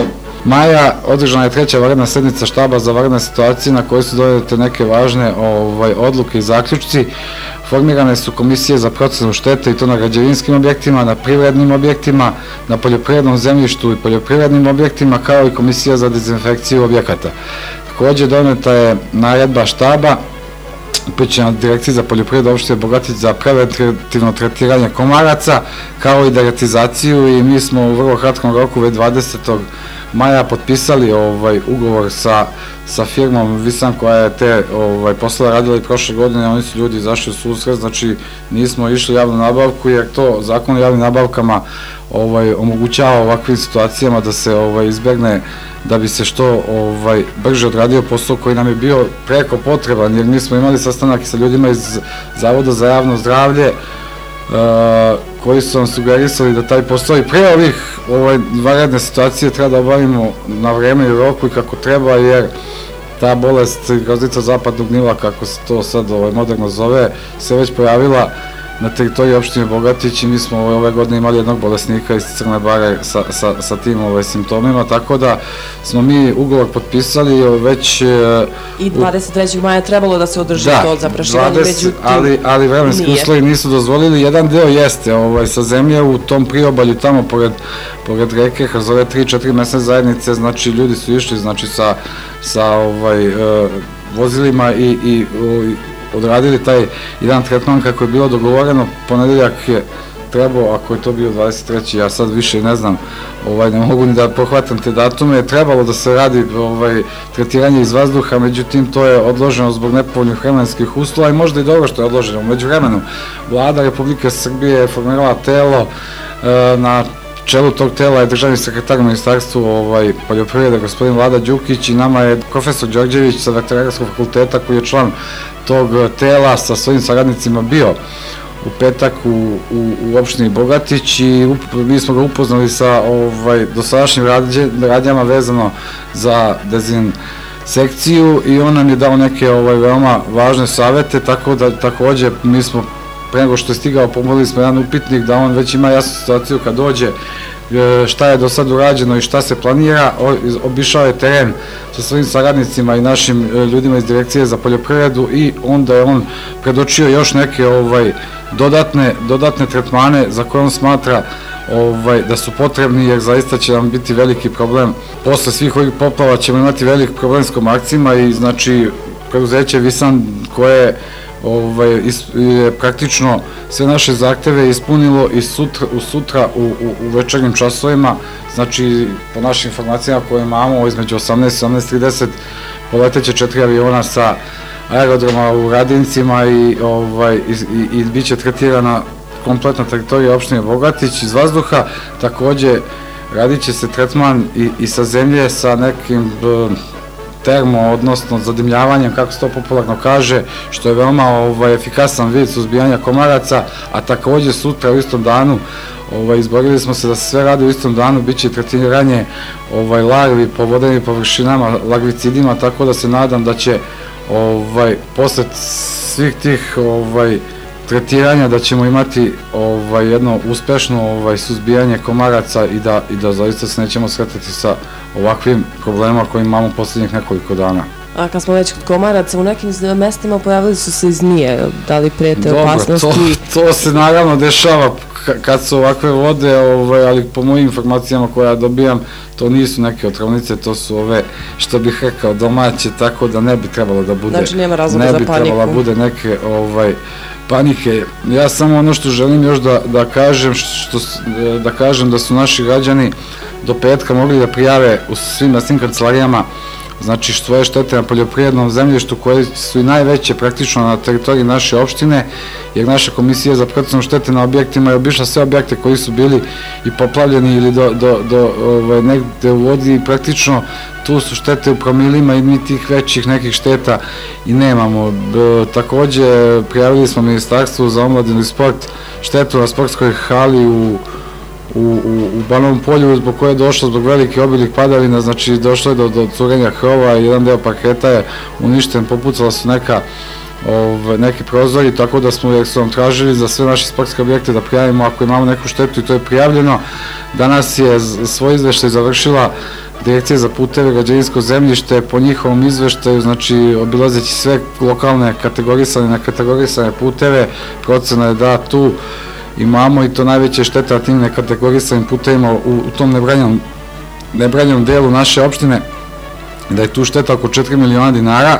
maja održana je treća vanredna sednica štaba za vanredne situacije na kojoj su donete neke važne ovaj, odluke i zaključci. Formirane su komisije za procenu štete i to na građevinskim objektima, na privrednim objektima, na poljoprivrednom zemljištu i poljoprivrednim objektima, kao i komisija za dezinfekciju objekata. Takođe doneta je naredba štaba upućena Direkciji za poljoprivredu opštine Bogatić za preventivno tretiranje komaraca, kao i deratizaciju, i mi smo u vrlo kratkom roku već dvadesetog maja potpisali ovaj ugovor sa sa firmom Visan koja je te ovaj poslove radila i prošle godine. Oni su ljudi izašli u susret, znači nismo išli javnu nabavku jer to zakon o javnim nabavkama ovaj omogućava ovakvim situacijama da se ovaj izbegne, da bi se što ovaj brže odradio posao koji nam je bio preko potreban, jer mi smo imali sastanak sa ljudima iz Zavoda za javno zdravlje Uh, koji su nam sugerisali da taj posao i pre ovih ovaj, vanredne situacije treba da obavimo na vreme i u roku i kako treba, jer ta bolest groznica zapadnog niva, kako se to sad ovaj, moderno zove, se već pojavila na teritoriji opštine Bogatić i mi smo ove godine imali jednog bolesnika iz Crne Bare sa, sa, sa tim ovaj, simptomima, tako da smo mi ugovor potpisali već... I dvadeset trećeg maja trebalo da se održi da, to zaprašivanje, međutim ali, ali vremenski uslovi nisu dozvolili. Jedan deo jeste ovaj, sa zemlje u tom priobalju tamo pored, pored reke, kroz ove tri četiri mesne zajednice, znači ljudi su išli znači, sa, sa ovaj, uh, vozilima i, i, i odradili taj jedan tretman kako je bilo dogovoreno. Ponedeljak je trebao, ako je to bio dvadeset treći ja sad više ne znam, ovaj, ne mogu ni da pohvatam te datume, je trebalo da se radi ovaj, tretiranje iz vazduha, međutim to je odloženo zbog nepovoljnih vremenskih uslova i možda i dobro što je odloženo. Među vremenu, Vlada Republike Srbije je formirala telo, e, na čelu tog tela je državni sekretar u Ministarstvu ovaj, poljoprivrede, gospodin Vlada Đukić, i nama je profesor Đorđević sa Veterinarskog fakulteta koji je član tog tela sa svojim saradnicima bio u petak u, u, u opštini Bogatić i up, mi smo ga upoznali sa ovaj, dosadašnjim radnjama vezano za dezinsekciju i on nam je dao neke ovaj, veoma važne savete, tako da takođe mi smo pre nego što je stigao pomolili smo jedan upitnik da on već ima jasnu situaciju kad dođe šta je do sad urađeno i šta se planira. Obišao je teren sa svojim saradnicima i našim ljudima iz Direkcije za poljoprivredu i onda je on predočio još neke ovaj, dodatne, dodatne tretmane za koje on smatra ovaj, da su potrebni, jer zaista će nam biti veliki problem. Posle svih ovih poplava ćemo imati velik problem s komarcima i znači preduzeće Visan koje ovaj, je praktično sve naše zahteve ispunilo i sutra, u, sutra u, u, u večernjim časovima, znači po našim informacijama koje imamo između osamnaest i osamnaest trideset poleteće četiri aviona sa aerodroma u Radincima i, ovaj, i, i, i bit će tretirana kompletna teritorija opštine Bogatić iz vazduha. Takođe radit će se tretman i, i sa zemlje sa nekim termo, odnosno zadimljavanjem, kako se to popularno kaže, što je veoma ovaj, efikasan vid suzbijanja komaraca, a takođe sutra u istom danu ovaj, izborili smo se da se sve radi u istom danu, bit će tretiranje ovaj, larvi po vodenim površinama, larvicidima, tako da se nadam da će ovaj, posle svih tih ovaj, tretiranja da ćemo imati ovaj, jedno uspešno ovaj, suzbijanje komaraca i da, i da zaista se nećemo sretati sa ovakvim problema koje imamo poslednjih nekoliko dana. A kad smo već kod komaraca, u nekim mestima pojavili su se i zmije, da li prete opasnosti? Dobro, to, to se naravno dešava kad su ovakve vode, ovaj, ali po mojim informacijama koje ja dobijam, to nisu neke otrovnice, to su ove, što bih rekao, domaće, tako da ne bi trebalo da bude, znači, nema razloga za paniku. Ne bi trebalo da bude neke ovaj, panike. Ja samo ono što želim još da, da kažem, što, da kažem da su naši građani do petka mogli da prijave u svim na svim kancelarijama znači svoje štete na poljoprivrednom zemljištu koje su i najveće praktično na teritoriji naše opštine, jer naša komisija za procenu štete na objektima je obišla sve objekte koji su bili i poplavljeni ili do, do, do ovaj, negde u vodi i praktično tu su štete u promilima i mi tih većih nekih šteta i nemamo. Takođe prijavili smo Ministarstvu za omladinu i sport štetu na sportskoj hali u U, u, u Banovom polju, zbog koje je došlo zbog velike obilnih padavina, znači došlo je do, do curenja krova, jedan deo parketa je uništen, popucala su neka ove, neki prozori, tako da smo, jer su vam tražili za sve naše sportske objekte da prijavimo ako imamo neku štetu i to je prijavljeno. Danas je svoj izveštaj završila Direkcija za puteve, građevinsko zemljište, po njihovom izveštaju, znači obilazeći sve lokalne kategorisane, nekategorisane puteve, procena je da tu imamo i to najveće štete na tim nekategorisanim putevima u, u tom nebranjenom, nebranjenom delu naše opštine, da je tu šteta oko četiri miliona dinara,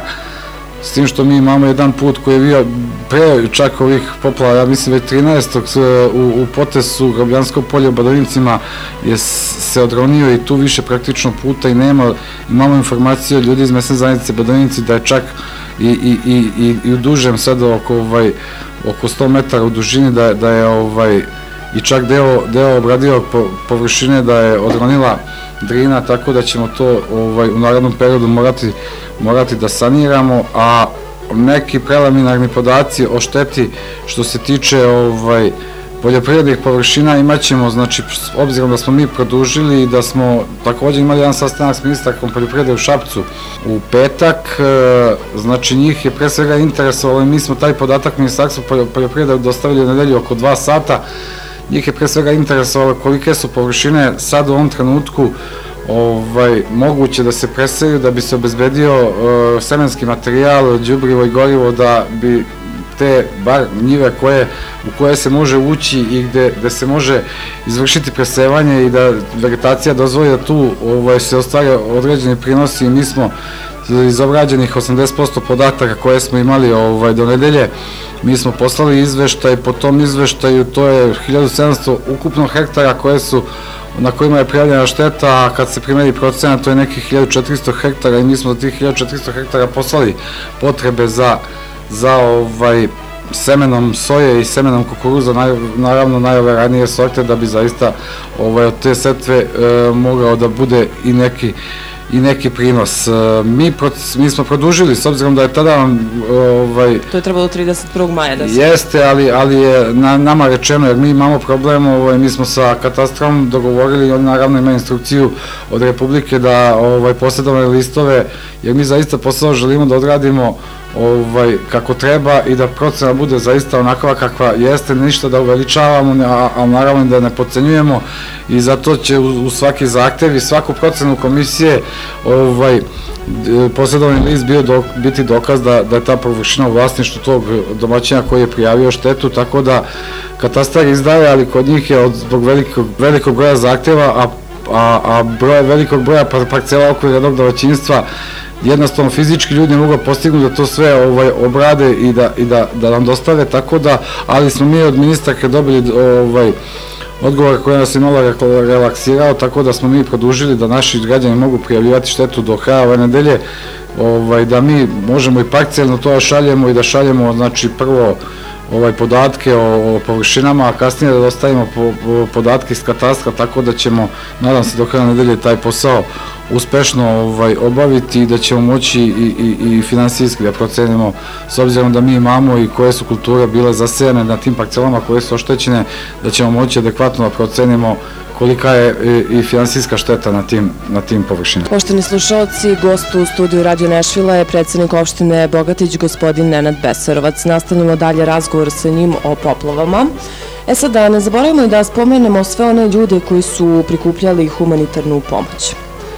s tim što mi imamo jedan put koji je bio pre čak ovih poplava, ja mislim već trinaestog u, u potesu Grobljansko polje u Badovincima je se odronio i tu više praktično puta i nema, imamo informaciju od ljudi iz mesne zajednice Badovinci da je čak i, i, i, i, i u dužem sada oko ovaj oko sto metara u dužini da, da je ovaj i čak deo, deo obradivog po, površine da je odronila Drina, tako da ćemo to ovaj, u narednom periodu morati, morati da saniramo, a neki preliminarni podaci o šteti što se tiče ovaj, poljoprivrednih površina imat ćemo, znači, obzirom da smo mi produžili i da smo također imali jedan sastanak s ministarkom poljoprivrede u Šapcu u petak, znači njih je pre svega interesovalo i mi smo taj podatak Ministarstva poljoprivrede dostavili u nedelju oko dva sata, njih je pre svega interesovalo kolike su površine sad u ovom trenutku ovaj, moguće da se preselju da bi se obezbedio uh, semenski materijal, đubrivo i gorivo, da bi te bar njive koje, u koje se može ući i gde, gde se može izvršiti presevanje i da vegetacija dozvoli da tu ovaj, se ostvare određeni prinosi i mi smo iz obrađenih osamdeset posto podataka koje smo imali ovaj, do nedelje, mi smo poslali izveštaj, po tom izveštaju to je hiljadu sedamsto ukupno hektara koje su na kojima je prijavljena šteta, a kad se primeri procena to je nekih hiljadu četiristo hektara i mi smo za tih hiljadu četiristo hektara poslali potrebe za, za ovaj, semenom soje i semenom kukuruza, naj, naravno najoveranije sorte, da bi zaista ovaj, od te setve e, mogao da bude i neki i neki prinos. Mi, mi smo produžili, s obzirom da je tada... Ovaj, to je trebalo trideset prvog maja da se... Jeste, ali, ali je na, nama rečeno, jer mi imamo problem, ovaj, mi smo sa katastrom dogovorili, oni naravno imaju instrukciju od Republike da ovaj, posjedovane listove, jer mi zaista posao želimo da odradimo ovaj, kako treba i da procena bude zaista onakva kakva jeste, ništa da uveličavamo, a, a naravno da ne podcenjujemo i zato će u, u svaki zahtev i svaku procenu komisije ovaj, posjedovani list bio do, biti dokaz da, da je ta površina u vlasništvu tog domaćina koji je prijavio štetu, tako da katastar izdaje, ali kod njih je od, zbog velikog, velikog broja zahteva, a, a, a broje velikog broja parcela oko jednog domaćinstva, jednostavno fizički ljudi ne mogu postignuti da to sve ovaj, obrade i, da, i da, da nam dostave, tako da, ali smo mi od ministarke dobili ovaj, odgovor koji nas je malo relaksirao, tako da smo mi produžili da naši građani mogu prijavljivati štetu do kraja ove nedelje, ovaj, da mi možemo i parcijalno to šaljemo i da šaljemo, znači, prvo ovaj, podatke o, o površinama, a kasnije da dostavimo po, po, podatke iz katastra, tako da ćemo, nadam se, do kraja nedelje taj posao uspešno ovaj, obaviti i da ćemo moći i, i, i finansijski da procenimo, s obzirom da mi imamo i koje su kulture bile zasejane na tim parcelama koje su oštećene, da ćemo moći adekvatno da procenimo kolika je i, i finansijska šteta na tim, na tim površinama. Poštovani slušalci, gost u studiju Radio Nešvila je predsednik opštine Bogatić, gospodin Nenad Besarovac. Nastavljamo dalje razgovor sa njim o poplavama. E sad, da ne zaboravimo i da spomenemo sve one ljude koji su prikupljali humanitarnu pomoć.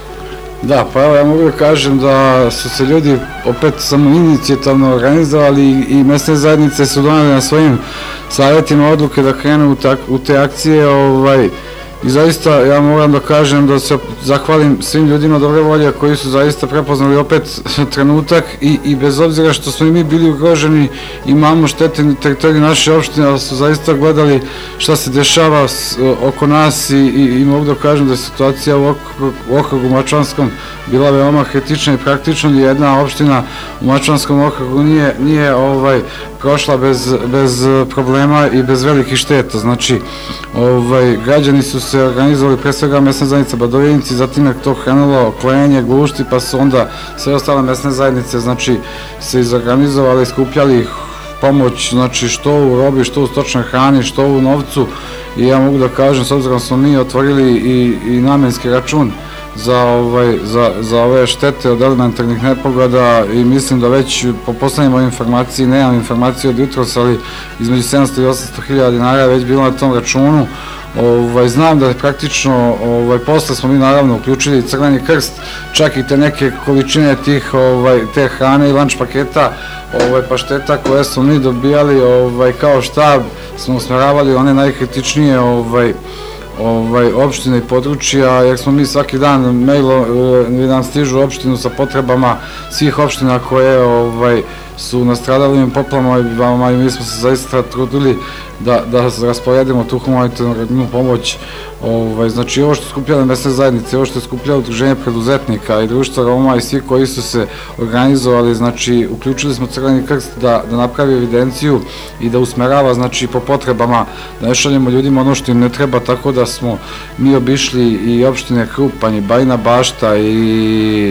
Da, pa evo ja mogu da kažem da su se ljudi opet samo inicijativno organizovali i, i mesne zajednice su donali na svojim savjetima odluke da krenu u, tak, u te akcije, ovaj, i zaista ja moram da kažem da se zahvalim svim ljudima dobre volje koji su zaista prepoznali opet trenutak i, i bez obzira što smo i mi bili ugroženi, imamo štete na teritoriji naše opštine, ali su zaista gledali šta se dešava s, oko nas i, i, i mogu da kažem da je situacija u, okrugu, u okrugu Mačvanskom bila veoma kritična i praktično jedna opština u Mačvanskom okrugu nije, nije ovaj, prošla bez, bez problema i bez velikih šteta. Znači, ovaj, građani su se organizovali, pre svega mesna zajednica Badovinici, zatim je to krenulo Klenje, Glušti, pa su onda sve ostale mesne zajednice, znači, se izorganizovali, skupljali pomoć, znači, što u robi, što u stočnoj hrani, što u novcu, i ja mogu da kažem, s obzirom smo mi otvorili i, i namenski račun za, ovaj, za, za ove štete od elementarnih nepogoda i mislim da već po poslednjim ovim informaciji, nemam informaciju od jutros, ali između sedamsto i osamsto hiljada dinara je već bilo na tom računu. Ovaj, znam da je praktično, ovaj, posle smo mi naravno uključili Crveni krst, čak i te neke količine tih, ovaj, te hrane i lanč paketa, ovaj, pašteta koje smo mi dobijali, ovaj, kao štab smo usmeravali one najkritičnije ovaj, ovaj, opštine i područja, jer smo mi svaki dan mailo, nam stižu opštinu sa potrebama svih opština koje ovaj, su nastradali poplavama i mi smo se zaista trudili da, da rasporedimo tu humanitarnu pomoć. Ovaj, znači ovo što je skupljala mesne zajednice, ovo što je skupljalo udruženje preduzetnika i društva Roma i svi koji su se organizovali, znači uključili smo Crveni krst da, da napravi evidenciju i da usmerava, znači po potrebama, da ne šaljemo ljudima ono što im ne treba, tako da smo mi obišli i opštine Krupanj, i Bajina Bašta, i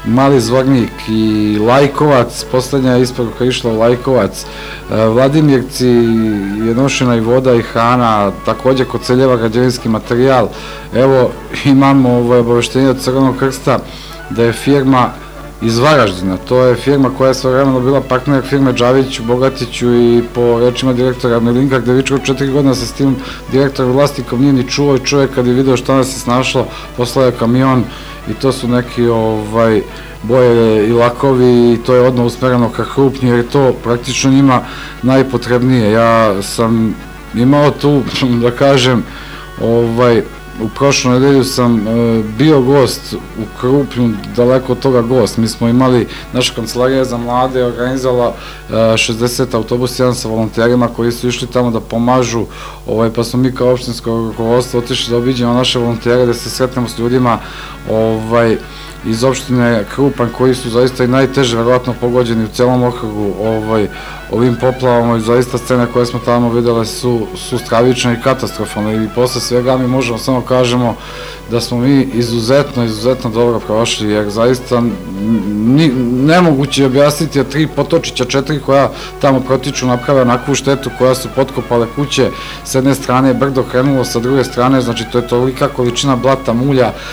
Mali Zvornik i Lajkovac, poslednja isporuka išla u Lajkovac, Vladimirci je nošena i voda i hrana, takođe kod Celjeva građevinski materijal. Evo imamo ovo obaveštenje od Crvenog krsta da je firma iz Varaždina, to je firma koja je svojevremeno bila partner firme Džaviću, Bogatiću i po rečima direktora Milinka Gdevičkog četiri godina se s tim direktorom vlasnikom nije ni čuo i čovjek kad je video šta nas je snašlo, poslao je kamion i to su neki ovaj, boje i lakovi i to je odmah usmereno ka Krupnju jer je to praktično njima najpotrebnije. Ja sam imao tu, da kažem, ovaj, u prošloj nedelju sam e, bio gost u Krupnju, daleko od toga gost. Mi smo imali, naša kancelarija za mlade organizovala e, šezdeset autobusa jedan sa volonterima koji su išli tamo da pomažu, ovaj, pa smo mi kao opštinsko rukovodstvo otišli da obiđemo naše volontere, da se sretnemo s ljudima ovaj, iz opštine Krupanj koji su zaista i najteže verovatno pogođeni u celom okrugu ovaj, ovim poplavama i zaista scene koje smo tamo videle su, su stravične i katastrofalne i posle svega mi možemo samo kažemo da smo mi izuzetno, izuzetno dobro prošli jer zaista ni, nemoguće objasniti od tri potočića, četiri koja tamo protiču naprave onakvu štetu koja su potkopale kuće, s jedne strane je brdo krenulo, sa druge strane znači to je tolika količina blata, mulja, e,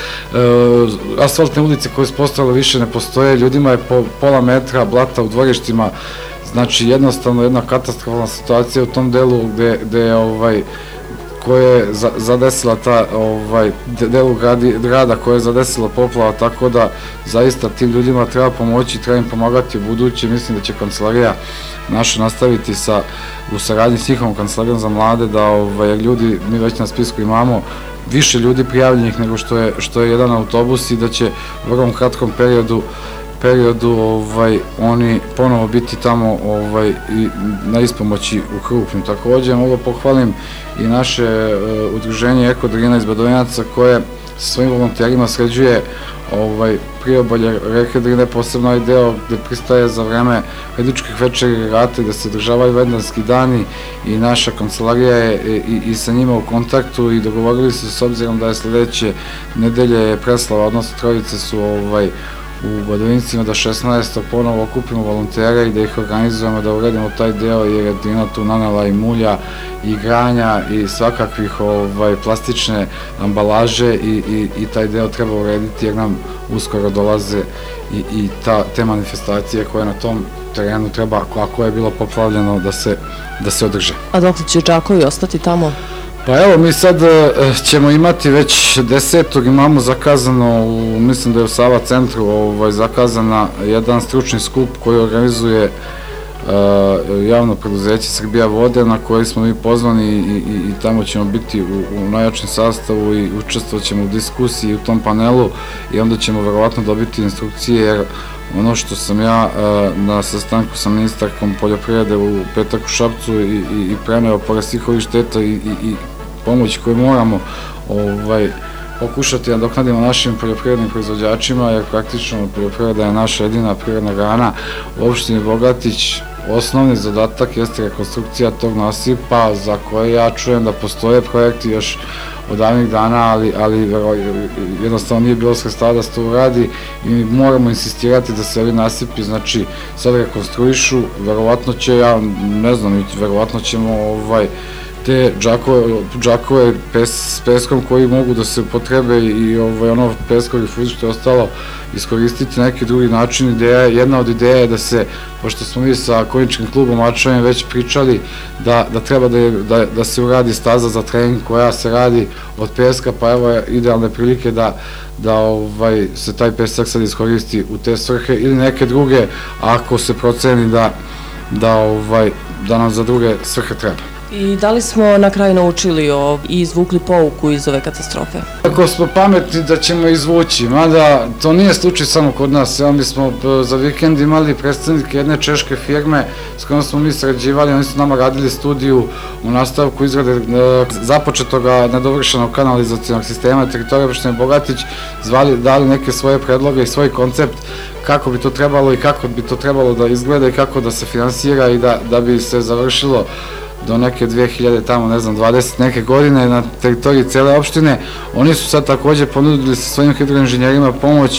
asfaltne ulice koje su postale više ne postoje, ljudima je po pola metra blata u dvorištima. Znači, jednostavno jedna katastrofalna situacija u tom delu gde, gde ovaj, koje je zadesila ta, ovaj, delu gradi, grada koje je zadesila poplava, tako da zaista tim ljudima treba pomoći, treba im pomagati u buduće. Mislim da će kancelarija naša nastaviti sa, u saradnji s njihovom kancelarijom za mlade, da ovaj, ljudi, mi već na spisku imamo više ljudi prijavljenih nego što je, što je jedan autobus i da će u vrlo kratkom periodu periodu ovaj, oni ponovo biti tamo ovaj, i na ispomoći u Krupnju. Takođe mogu pohvalim i naše uh, udruženje Eko Drina iz Badovinaca koje sa svojim volonterima sređuje ovaj, priobalje reke Drine, posebno ovaj deo gde pristaje za vreme Hajdučkih večeri i regate, gde se održavaju vendanski dani i naša kancelarija je i, i sa njima u kontaktu i dogovorili su s obzirom da je sledeće nedelje preslava, odnosno trojice su ovaj, u Badovincima da šesnaestog ponovo okupimo volontere i da ih organizujemo, da uredimo taj deo jer je Drina tu nanela i mulja i granja i svakakvih ovaj, plastične ambalaže i, i, i taj deo treba urediti jer nam uskoro dolaze i, i ta, te manifestacije koje na tom terenu treba, ako je bilo poplavljeno, da se, da se održe. A dok će Đakovi ostati tamo? Pa evo, mi sad ćemo imati već desetog, imamo zakazano, u, mislim da je u Sava centru ovaj, zakazana jedan stručni skup koji organizuje uh, javno preduzeće Srbija vode, na koji smo mi pozvani i, i, i tamo ćemo biti u, u najjačem sastavu i učestvovat ćemo u diskusiji u tom panelu i onda ćemo verovatno dobiti instrukcije jer ono što sam ja uh, na sastanku sa ministarkom poljoprivrede u petak u Šapcu i, i, i preneo pored svih ovih šteta i, i, i pomoći koju moramo ovaj, pokušati da nadoknadimo našim poljoprivrednim proizvođačima, jer praktično poljoprivreda je naša jedina privredna grana u opštini Bogatić. Osnovni zadatak jeste rekonstrukcija tog nasipa za koje ja čujem da postoje projekti još od davnih dana, ali, ali jednostavno nije bilo sredstava da se to uradi i moramo insistirati da se ovi nasipi, znači, sad rekonstruišu, verovatno će, ja ne znam, verovatno ćemo ovaj, te džakove, džakove pes, s peskom koji mogu da se upotrebe i ovaj, ono peskovi fuz što je ostalo iskoristiti na neki drugi način. Ideja, jedna od ideja je da se, pošto smo mi sa konjičkim klubom Mačevim već pričali da, da treba da, je, da, da se uradi staza za trening koja se radi od peska, pa evo je idealne prilike da, da ovaj, se taj pesak sad iskoristi u te svrhe ili neke druge ako se proceni da, da, ovaj, da nam za druge svrhe treba. I da li smo na kraju naučili o, i izvukli pouku iz ove katastrofe? Ako smo pametni da ćemo izvući, mada to nije slučaj samo kod nas. Evo, mi smo za vikend imali predstavnike jedne češke firme s kojom smo mi sarađivali, oni su nama radili studiju u nastavku izrade e, započetoga nedovršenog kanalizacionog sistema teritorije opštine Bogatić, zvali, dali neke svoje predloge i svoj koncept kako bi to trebalo i kako bi to trebalo da izgleda i kako da se finansira i da, da bi se završilo do neke dve hiljade, tamo ne znam, dvadeset neke godine na teritoriji cele opštine. Oni su sad takođe ponudili sa svojim hidroinženjerima pomoć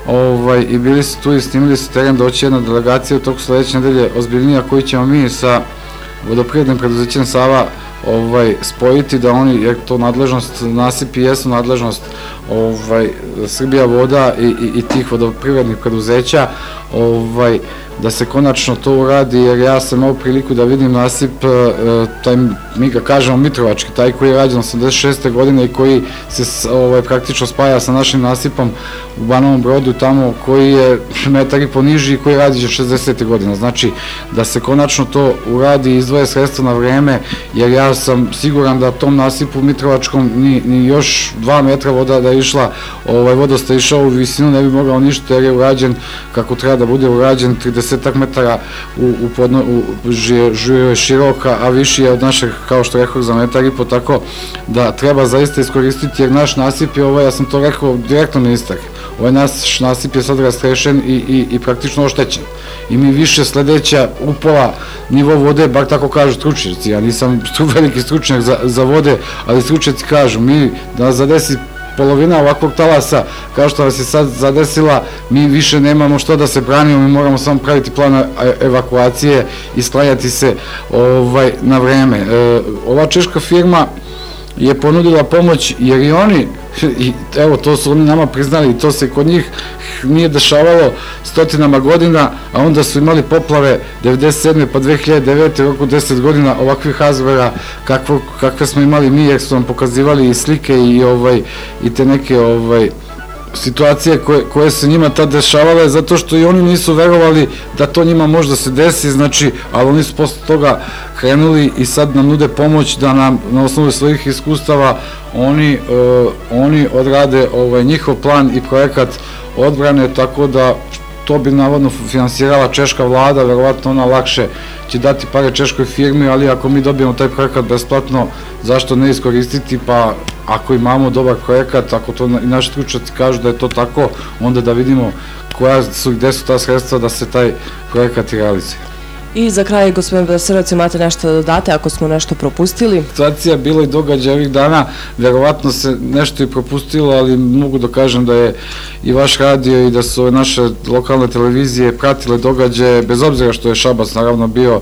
ovaj, i bili su tu i snimili su teren, doći jedna delegacija u toku sledeće nedelje ozbiljnija koju ćemo mi sa vodoprivrednim preduzećem Sava ovaj, spojiti, da oni, jer to nadležnost, nasipi jesu nadležnost ovaj, Srbija voda i, i, i tih vodoprivrednih preduzeća, ovaj, da se konačno to uradi, jer ja sam imao priliku da vidim nasip, taj, mi ga kažemo Mitrovački, taj koji je rađen osamdeset šeste godine i koji se ovaj, praktično spaja sa našim nasipom u Banovom Brodu, tamo koji je metar i po niži i koji je rađen šezdesetih godina. Znači, da se konačno to uradi i izdvoje sredstva na vreme, jer ja sam siguran da tom nasipu Mitrovačkom ni, ni još dva metra voda da je išla, ovaj, vodosta išao u visinu, ne bi mogao ništa, jer je urađen kako treba da bude urađen, trideset metara u, u podno, u, žio je široka, a viši je od našeg, kao što rekao, za metar i po, tako da treba zaista iskoristiti, jer naš nasip je ovo, ja sam to rekao direktno ministar, ovaj naš nasip je sad rastrešen i, i, i praktično oštećen. I mi više sledeća upola nivo vode, bar tako kažu stručnjaci, ja nisam veliki stručnjak za, za vode, ali stručnjaci kažu, mi da nas zadesi polovina ovakvog talasa, kao što vas je sad zadesila, mi više nemamo što da se branimo, mi moramo samo praviti plan evakuacije i sklanjati se ovaj, na vreme. E, ova češka firma je ponudila pomoć, jer i oni, i evo to su oni nama priznali, i to se kod njih nije dešavalo stotinama godina, a onda su imali poplave devedeset sedme pa dve hiljade devete oko deset godina ovakvih razmera kakvo, kakve smo imali mi, jer su nam pokazivali i slike i, ovaj, i te neke ovaj, situacije koje, koje se njima tad dešavale, zato što i oni nisu verovali da to njima možda se desi, znači, ali oni su posle toga krenuli i sad nam nude pomoć da nam na osnovu svojih iskustava oni, uh, oni odrade ovaj, njihov plan i projekat odbrane, tako da to bi navodno finansirala češka vlada, verovatno ona lakše će dati pare češkoj firmi, ali ako mi dobijemo taj projekat besplatno, zašto ne iskoristiti, pa ako imamo dobar projekat, ako to i naši stručnjaci kažu da je to tako, onda da vidimo koja su, gde su ta sredstva da se taj projekat i realizuje. I za kraj, gospodin Beserovac, imate nešto da dodate ako smo nešto propustili? Situacija bilo i događaj ovih dana, verovatno se nešto i propustilo, ali mogu da kažem da je i vaš radio i da su naše lokalne televizije pratile događaje, bez obzira što je Šabac naravno bio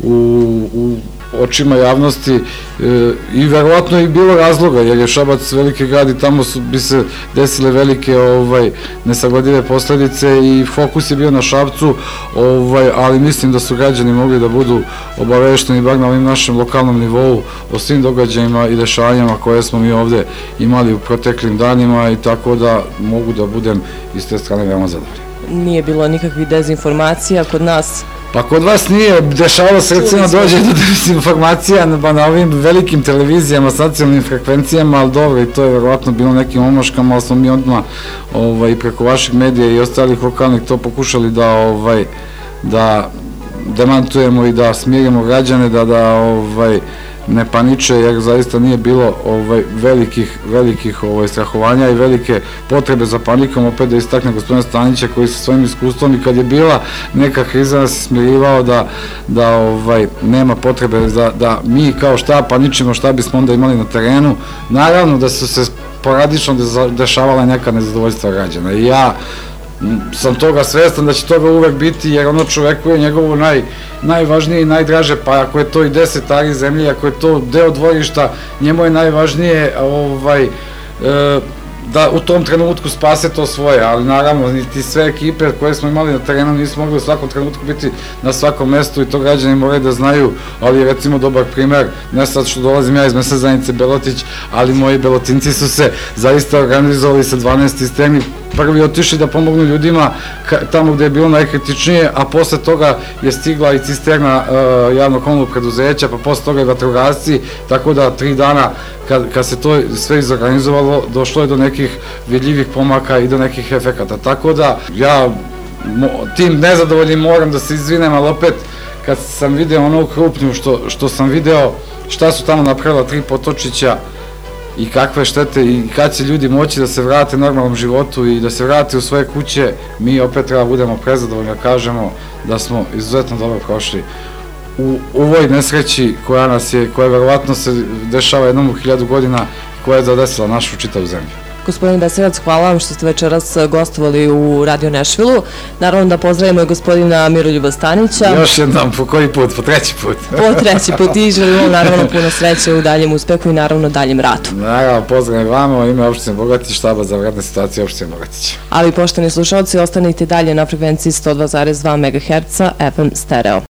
u, u očima javnosti, e, i verovatno i bilo razloga, jer je Šabac veliki grad i tamo su, bi se desile velike ovaj, nesagledive posledice i fokus je bio na Šapcu, ovaj, ali mislim da su građani mogli da budu obavešteni bar na ovim našem lokalnom nivou o svim događajima i dešavanjima koje smo mi ovde imali u proteklim danima, i tako da mogu da budem iz te strane veoma zadovoljan. Nije bilo nikakvih dezinformacija kod nas? Pa kod vas nije, dešavalo se recimo dođe do dezinformacija na, na ovim velikim televizijama s nacionalnim frekvencijama, ali dobro, i to je verovatno bilo nekim omaškama, ali smo mi odmah ovaj, preko vaših medija i ostalih lokalnih to pokušali da ovaj, da demantujemo i da smirimo građane, da da ovaj, ne paniče, jer zaista nije bilo ovaj, velikih, velikih ovaj, strahovanja i velike potrebe za panikom. Opet da istakne gospodina Stanića koji sa svojim iskustvom, i kad je bila neka kriza nas je smirivao da, da ovaj, nema potrebe da, da mi kao štab paničimo, šta bismo onda imali na terenu. Naravno da su se poradično dešavala neka nezadovoljstva građana i ja sam toga svestan da će toga uvek biti, jer ono čoveku je njegovo naj, najvažnije i najdraže, pa ako je to i deset ari zemlje, ako je to deo dvorišta, njemu je najvažnije ovaj, e, da u tom trenutku spase to svoje, ali naravno niti sve ekipe koje smo imali na terenu nisu mogli u svakom trenutku biti na svakom mestu i to građani moraju da znaju, ali recimo dobar primer, ne sad što dolazim ja iz mesne zajednice Belotić, ali moji Belotinci su se zaista organizovali sa dvanaest cisterni, prvi otišli da pomognu ljudima tamo gde je bilo najkritičnije, a posle toga je stigla i cisterna uh, javnog komunalnog preduzeća, pa posle toga i vatrogasci, tako da tri dana kad, kad se to sve izorganizovalo, došlo je do nekih vidljivih pomaka i do nekih efekata, tako da ja mo, tim nezadovoljnim moram da se izvinem, ali opet kad sam video ono krupnju što, što sam video, šta su tamo napravila tri potočića i kakve štete i kad će ljudi moći da se vrate normalnom životu i da se vrate u svoje kuće, mi opet treba budemo prezadovoljni da kažemo da smo izuzetno dobro prošli u ovoj nesreći koja nas je, koja verovatno se dešava jednom u hiljadu godina, koja je zadesila našu čitavu zemlju. Gospodin Besevac, hvala vam što ste večeras gostovali u Radio Nešvilu. Naravno da pozdravimo i gospodina Miroljuba Stanića. Još jednom, po koji put? Po treći put. Po treći put i želimo naravno puno sreće u daljem uspehu i naravno daljem ratu. Naravno, pozdrav vama u ime opštine Bogatić, štaba za vanredne situacije opštine Bogatić. Ali poštovani slušalci, ostanite dalje na frekvenciji sto dva zarez dva megaherca F M stereo.